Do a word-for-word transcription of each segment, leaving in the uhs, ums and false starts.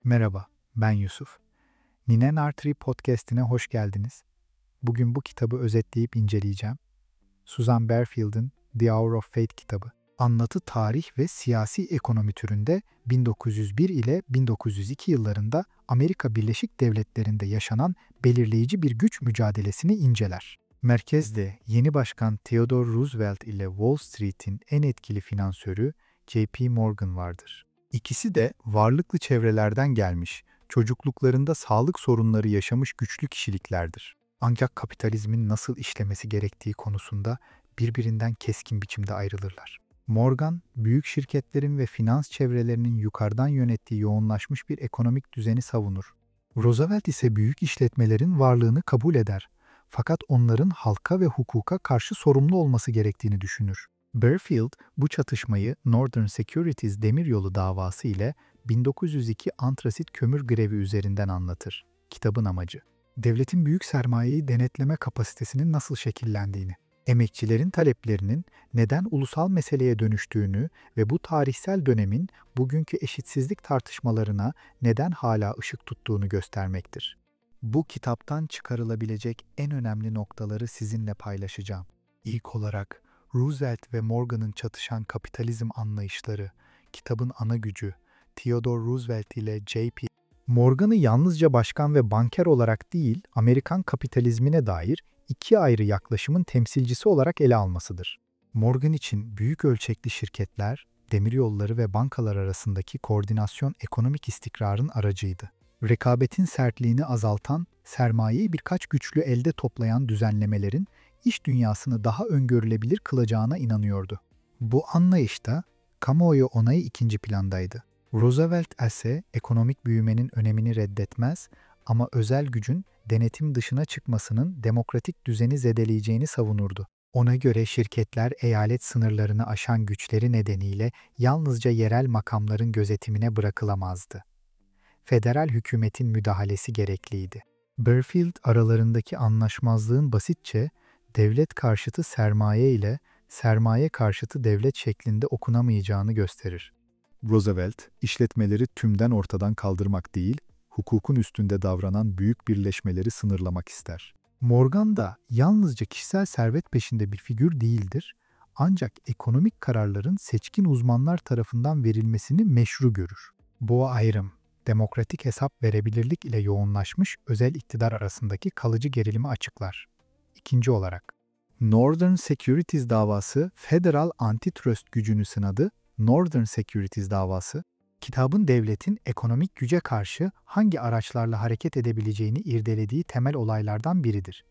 Merhaba, ben Yusuf. Ninen Artery Podcast'ine hoş geldiniz. Bugün bu kitabı özetleyip inceleyeceğim. Susan Berfield'in The Hour of Fate kitabı. Anlatı tarih ve siyasi ekonomi türünde bin dokuz yüz bir ile bin dokuz yüz iki yıllarında Amerika Birleşik Devletleri'nde yaşanan belirleyici bir güç mücadelesini inceler. Merkezde yeni başkan Theodore Roosevelt ile Wall Street'in en etkili finansörü J P Morgan vardır. İkisi de varlıklı çevrelerden gelmiş, çocukluklarında sağlık sorunları yaşamış güçlü kişiliklerdir. Ancak kapitalizmin nasıl işlemesi gerektiği konusunda birbirinden keskin biçimde ayrılırlar. Morgan, büyük şirketlerin ve finans çevrelerinin yukarıdan yönettiği yoğunlaşmış bir ekonomik düzeni savunur. Roosevelt ise büyük işletmelerin varlığını kabul eder. Fakat onların halka ve hukuka karşı sorumlu olması gerektiğini düşünür. Berfield bu çatışmayı Northern Securities demiryolu davası ile bin dokuz yüz iki antrasit kömür grevi üzerinden anlatır. Kitabın amacı, devletin büyük sermayeyi denetleme kapasitesinin nasıl şekillendiğini, emekçilerin taleplerinin neden ulusal meseleye dönüştüğünü ve bu tarihsel dönemin bugünkü eşitsizlik tartışmalarına neden hala ışık tuttuğunu göstermektir. Bu kitaptan çıkarılabilecek en önemli noktaları sizinle paylaşacağım. İlk olarak, Roosevelt ve Morgan'ın çatışan kapitalizm anlayışları, kitabın ana gücü, Theodore Roosevelt ile J P Morgan'ı yalnızca başkan ve banker olarak değil, Amerikan kapitalizmine dair iki ayrı yaklaşımın temsilcisi olarak ele almasıdır. Morgan için büyük ölçekli şirketler, demiryolları ve bankalar arasındaki koordinasyon ekonomik istikrarın aracıydı. Rekabetin sertliğini azaltan, sermayeyi birkaç güçlü elde toplayan düzenlemelerin iş dünyasını daha öngörülebilir kılacağına inanıyordu. Bu anlayışta kamuoyu onayı ikinci plandaydı. Roosevelt ise ekonomik büyümenin önemini reddetmez ama özel gücün denetim dışına çıkmasının demokratik düzeni zedeleyeceğini savunurdu. Ona göre şirketler eyalet sınırlarını aşan güçleri nedeniyle yalnızca yerel makamların gözetimine bırakılamazdı. Federal hükümetin müdahalesi gerekliydi. Berfield aralarındaki anlaşmazlığın basitçe devlet karşıtı sermaye ile sermaye karşıtı devlet şeklinde okunamayacağını gösterir. Roosevelt, işletmeleri tümden ortadan kaldırmak değil, hukukun üstünde davranan büyük birleşmeleri sınırlamak ister. Morgan da yalnızca kişisel servet peşinde bir figür değildir, ancak ekonomik kararların seçkin uzmanlar tarafından verilmesini meşru görür. Bu ayrım, demokratik hesap verebilirlik ile yoğunlaşmış özel iktidar arasındaki kalıcı gerilimi açıklar. İkinci olarak, Northern Securities davası federal antitrust gücünü sınadı. Northern Securities davası, kitabın devletin ekonomik güce karşı hangi araçlarla hareket edebileceğini irdelediği temel olaylardan biridir.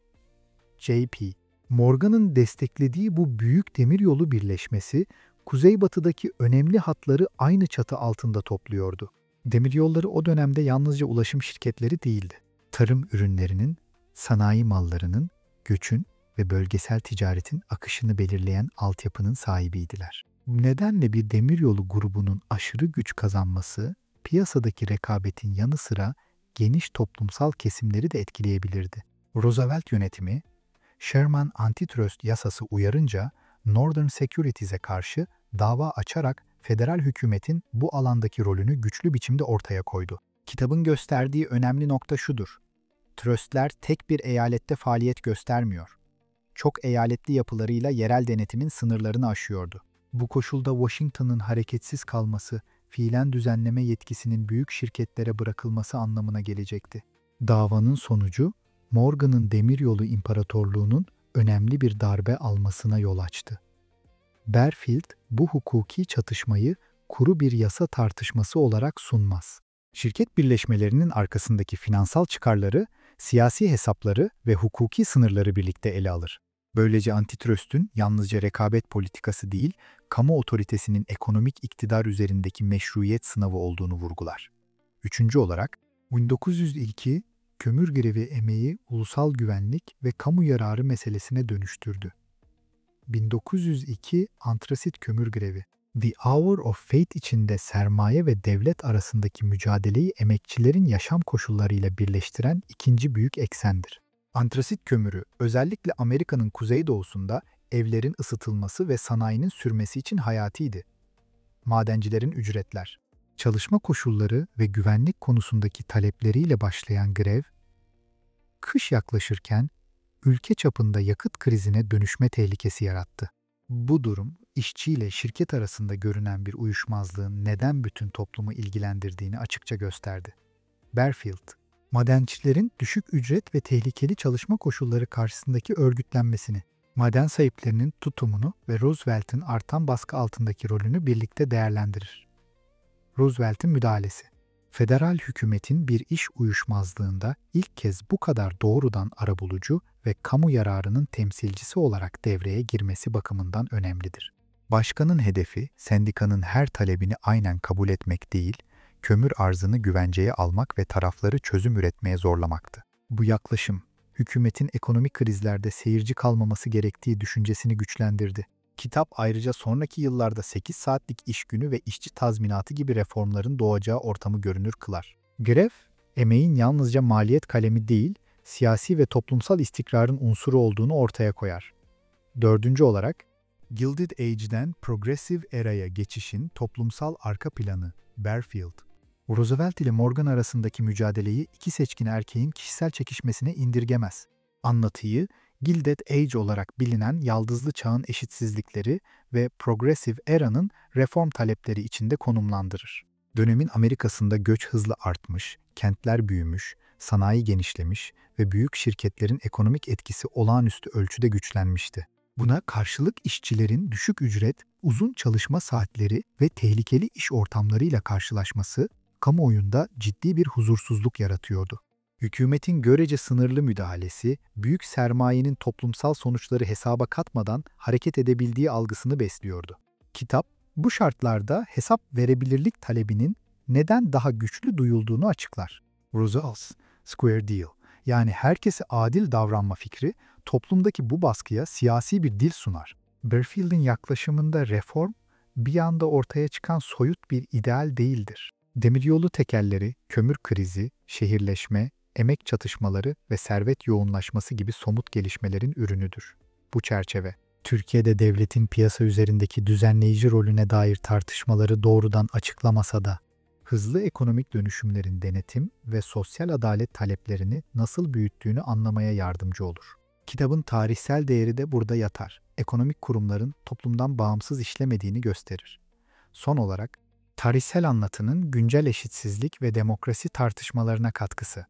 J P Morgan'ın desteklediği bu büyük demiryolu birleşmesi, kuzeybatıdaki önemli hatları aynı çatı altında topluyordu. Demiryolları o dönemde yalnızca ulaşım şirketleri değildi. Tarım ürünlerinin, sanayi mallarının, göçün ve bölgesel ticaretin akışını belirleyen altyapının sahibiydiler. Bu nedenle bir demiryolu grubunun aşırı güç kazanması, piyasadaki rekabetin yanı sıra geniş toplumsal kesimleri de etkileyebilirdi. Roosevelt yönetimi, Sherman Antitrust yasası uyarınca Northern Securities'e karşı dava açarak federal hükümetin bu alandaki rolünü güçlü biçimde ortaya koydu. Kitabın gösterdiği önemli nokta şudur: trustler tek bir eyalette faaliyet göstermiyor. Çok eyaletli yapılarıyla yerel denetimin sınırlarını aşıyordu. Bu koşulda Washington'ın hareketsiz kalması, fiilen düzenleme yetkisinin büyük şirketlere bırakılması anlamına gelecekti. Davanın sonucu, Morgan'ın demiryolu imparatorluğunun önemli bir darbe almasına yol açtı. Berfield, bu hukuki çatışmayı kuru bir yasa tartışması olarak sunmaz. Şirket birleşmelerinin arkasındaki finansal çıkarları, siyasi hesapları ve hukuki sınırları birlikte ele alır. Böylece antitrust'ün yalnızca rekabet politikası değil, kamu otoritesinin ekonomik iktidar üzerindeki meşruiyet sınavı olduğunu vurgular. Üçüncü olarak, bin dokuz yüz iki kömür grevi emeği ulusal güvenlik ve kamu yararı meselesine dönüştürdü. bin dokuz yüz iki antrasit kömür grevi, The Hour of Fate içinde sermaye ve devlet arasındaki mücadeleyi emekçilerin yaşam koşullarıyla birleştiren ikinci büyük eksendir. Antrasit kömürü özellikle Amerika'nın kuzeydoğusunda evlerin ısıtılması ve sanayinin sürmesi için hayatiydi. Madencilerin ücretler, Çalışma koşulları ve güvenlik konusundaki talepleriyle başlayan grev, kış yaklaşırken ülke çapında yakıt krizine dönüşme tehlikesi yarattı. Bu durum, işçiyle şirket arasında görünen bir uyuşmazlığın neden bütün toplumu ilgilendirdiğini açıkça gösterdi. Barfield, madencilerin düşük ücret ve tehlikeli çalışma koşulları karşısındaki örgütlenmesini, maden sahiplerinin tutumunu ve Roosevelt'in artan baskı altındaki rolünü birlikte değerlendirir. Roosevelt'in müdahalesi, federal hükümetin bir iş uyuşmazlığında ilk kez bu kadar doğrudan arabulucu ve kamu yararının temsilcisi olarak devreye girmesi bakımından önemlidir. Başkanın hedefi, sendikanın her talebini aynen kabul etmek değil, kömür arzını güvenceye almak ve tarafları çözüm üretmeye zorlamaktı. Bu yaklaşım, hükümetin ekonomik krizlerde seyirci kalmaması gerektiği düşüncesini güçlendirdi. Kitap ayrıca sonraki yıllarda sekiz saatlik iş günü ve işçi tazminatı gibi reformların doğacağı ortamı görünür kılar. Grev, emeğin yalnızca maliyet kalemi değil, siyasi ve toplumsal istikrarın unsuru olduğunu ortaya koyar. Dördüncü olarak, Gilded Age'den Progressive Era'ya geçişin toplumsal arka planı, Barfield. Roosevelt ile Morgan arasındaki mücadeleyi iki seçkin erkeğin kişisel çekişmesine indirgemez. Anlatıyı, Gilded Age olarak bilinen yaldızlı çağın eşitsizlikleri ve Progressive Era'nın reform talepleri içinde konumlandırır. Dönemin Amerika'sında göç hızla artmış, kentler büyümüş, sanayi genişlemiş ve büyük şirketlerin ekonomik etkisi olağanüstü ölçüde güçlenmişti. Buna karşılık işçilerin düşük ücret, uzun çalışma saatleri ve tehlikeli iş ortamlarıyla karşılaşması, kamuoyunda ciddi bir huzursuzluk yaratıyordu. Hükümetin görece sınırlı müdahalesi, büyük sermayenin toplumsal sonuçları hesaba katmadan hareket edebildiği algısını besliyordu. Kitap, bu şartlarda hesap verebilirlik talebinin neden daha güçlü duyulduğunu açıklar. Russell's Square Deal, yani herkese adil davranma fikri, toplumdaki bu baskıya siyasi bir dil sunar. Barfield'in yaklaşımında reform, bir anda ortaya çıkan soyut bir ideal değildir. Demiryolu tekelleri, kömür krizi, şehirleşme, emek çatışmaları ve servet yoğunlaşması gibi somut gelişmelerin ürünüdür. Bu çerçeve, Türkiye'de devletin piyasa üzerindeki düzenleyici rolüne dair tartışmaları doğrudan açıklamasa da, hızlı ekonomik dönüşümlerin denetim ve sosyal adalet taleplerini nasıl büyüttüğünü anlamaya yardımcı olur. Kitabın tarihsel değeri de burada yatar. Ekonomik kurumların toplumdan bağımsız işlemediğini gösterir. Son olarak, tarihsel anlatının güncel eşitsizlik ve demokrasi tartışmalarına katkısı.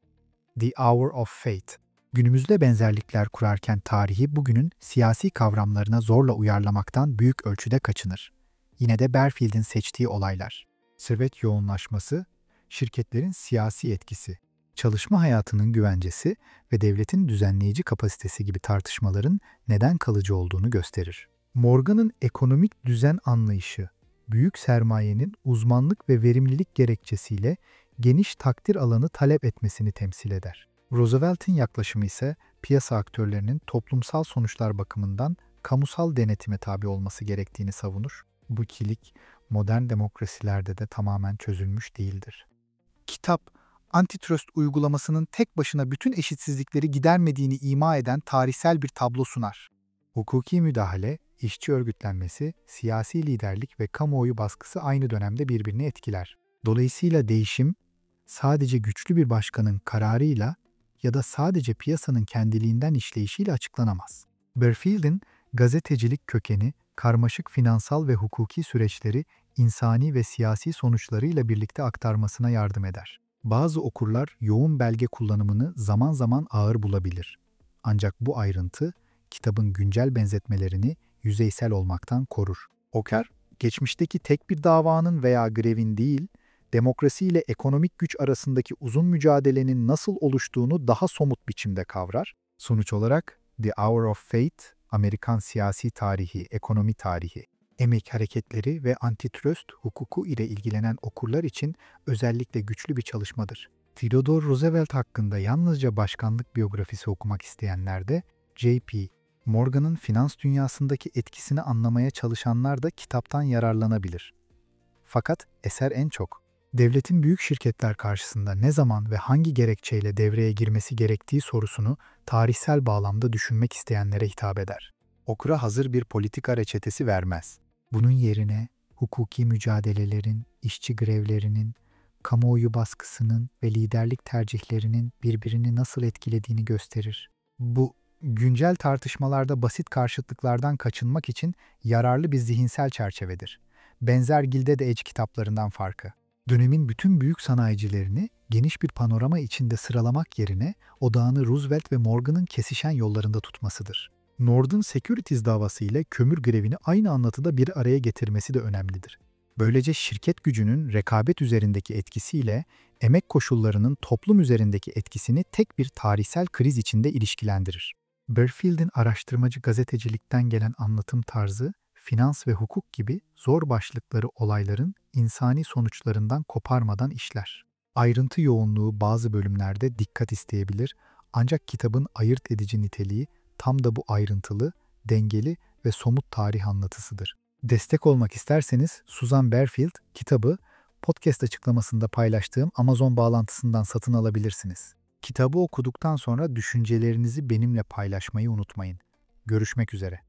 The Hour of Fate, günümüzde benzerlikler kurarken tarihi bugünün siyasi kavramlarına zorla uyarlamaktan büyük ölçüde kaçınır. Yine de Barfield'in seçtiği olaylar, servet yoğunlaşması, şirketlerin siyasi etkisi, çalışma hayatının güvencesi ve devletin düzenleyici kapasitesi gibi tartışmaların neden kalıcı olduğunu gösterir. Morgan'ın ekonomik düzen anlayışı, büyük sermayenin uzmanlık ve verimlilik gerekçesiyle geniş takdir alanı talep etmesini temsil eder. Roosevelt'in yaklaşımı ise piyasa aktörlerinin toplumsal sonuçlar bakımından kamusal denetime tabi olması gerektiğini savunur. Bu ikilik modern demokrasilerde de tamamen çözülmüş değildir. Kitap, antitrust uygulamasının tek başına bütün eşitsizlikleri gidermediğini ima eden tarihsel bir tablo sunar. Hukuki müdahale, işçi örgütlenmesi, siyasi liderlik ve kamuoyu baskısı aynı dönemde birbirini etkiler. Dolayısıyla değişim, sadece güçlü bir başkanın kararıyla ya da sadece piyasanın kendiliğinden işleyişiyle açıklanamaz. Barfield'in gazetecilik kökeni, karmaşık finansal ve hukuki süreçleri insani ve siyasi sonuçlarıyla birlikte aktarmasına yardım eder. Bazı okurlar yoğun belge kullanımını zaman zaman ağır bulabilir. Ancak bu ayrıntı, kitabın güncel benzetmelerini yüzeysel olmaktan korur. Okur, geçmişteki tek bir davanın veya grevin değil, demokrasi ile ekonomik güç arasındaki uzun mücadelenin nasıl oluştuğunu daha somut biçimde kavrar. Sonuç olarak The Hour of Fate, Amerikan siyasi tarihi, ekonomi tarihi, emek hareketleri ve antitrust hukuku ile ilgilenen okurlar için özellikle güçlü bir çalışmadır. Theodore Roosevelt hakkında yalnızca başkanlık biyografisi okumak isteyenler de J P Morgan'ın finans dünyasındaki etkisini anlamaya çalışanlar da kitaptan yararlanabilir. Fakat eser en çok, devletin büyük şirketler karşısında ne zaman ve hangi gerekçeyle devreye girmesi gerektiği sorusunu tarihsel bağlamda düşünmek isteyenlere hitap eder. Okura hazır bir politika reçetesi vermez. Bunun yerine hukuki mücadelelerin, işçi grevlerinin, kamuoyu baskısının ve liderlik tercihlerinin birbirini nasıl etkilediğini gösterir. Bu, güncel tartışmalarda basit karşıtlıklardan kaçınmak için yararlı bir zihinsel çerçevedir. Benzer Gilded Age kitaplarından farkı. Dönemin bütün büyük sanayicilerini geniş bir panorama içinde sıralamak yerine odağını Roosevelt ve Morgan'ın kesişen yollarında tutmasıdır. Northern Securities davası ile kömür grevini aynı anlatıda bir araya getirmesi de önemlidir. Böylece şirket gücünün rekabet üzerindeki etkisiyle emek koşullarının toplum üzerindeki etkisini tek bir tarihsel kriz içinde ilişkilendirir. Barfield'in araştırmacı gazetecilikten gelen anlatım tarzı, finans ve hukuk gibi zor başlıkları olayların insani sonuçlarından koparmadan işler. Ayrıntı yoğunluğu bazı bölümlerde dikkat isteyebilir, ancak kitabın ayırt edici niteliği tam da bu ayrıntılı, dengeli ve somut tarih anlatısıdır. Destek olmak isterseniz Susan Barfield kitabı podcast açıklamasında paylaştığım Amazon bağlantısından satın alabilirsiniz. Kitabı okuduktan sonra düşüncelerinizi benimle paylaşmayı unutmayın. Görüşmek üzere.